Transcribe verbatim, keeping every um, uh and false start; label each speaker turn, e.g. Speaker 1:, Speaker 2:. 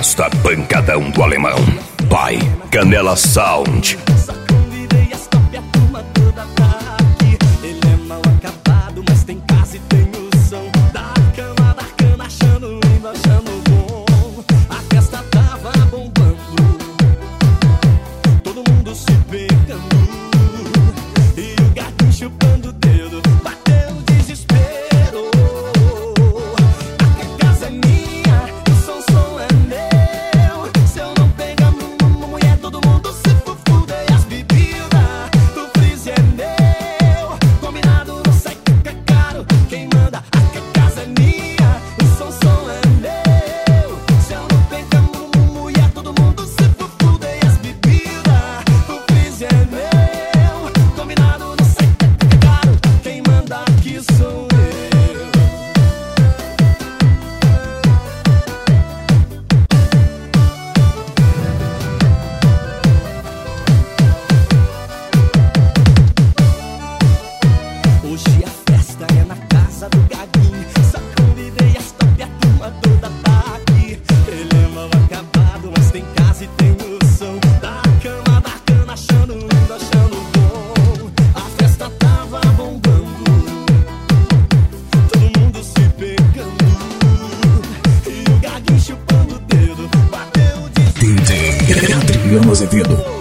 Speaker 1: festa pancadão do alemão. Pai, Canela Sound.
Speaker 2: Só convidei as top, a turma toda tá aqui. Ele é mal acabado, mas tem casa e tem o som. Da cama, da cana, achando lindo, achando bom. A festa tava bombando, todo mundo se pegando, e o gatinho chupando o dedo. Bateu o desespero. A casa é minha, o som, som é meu. Se eu não pegar mulher, todo mundo se fufuda. E as bebidas do freezer é meu. Combinado, não sai que é caro. Quem manda, a casa é minha, o som, som é meu. Se eu não pegar mulher, todo mundo se fufuda. E as bebidas do freezer é meu. Combinado, não sai que é caro. Quem manda aqui sou eu. Hoje a festa é na casa do Gaguinho. Só convidei as top, a turma toda tá aqui. Ele é mal acabado, mas tem casa e tem o som. Da cama, da cana, achando lindo, achando bom. A festa tava bombando, todo mundo se pegando, e o Gaguinho chupando o dedo. Bateu de
Speaker 3: D J Adriano Azevedo.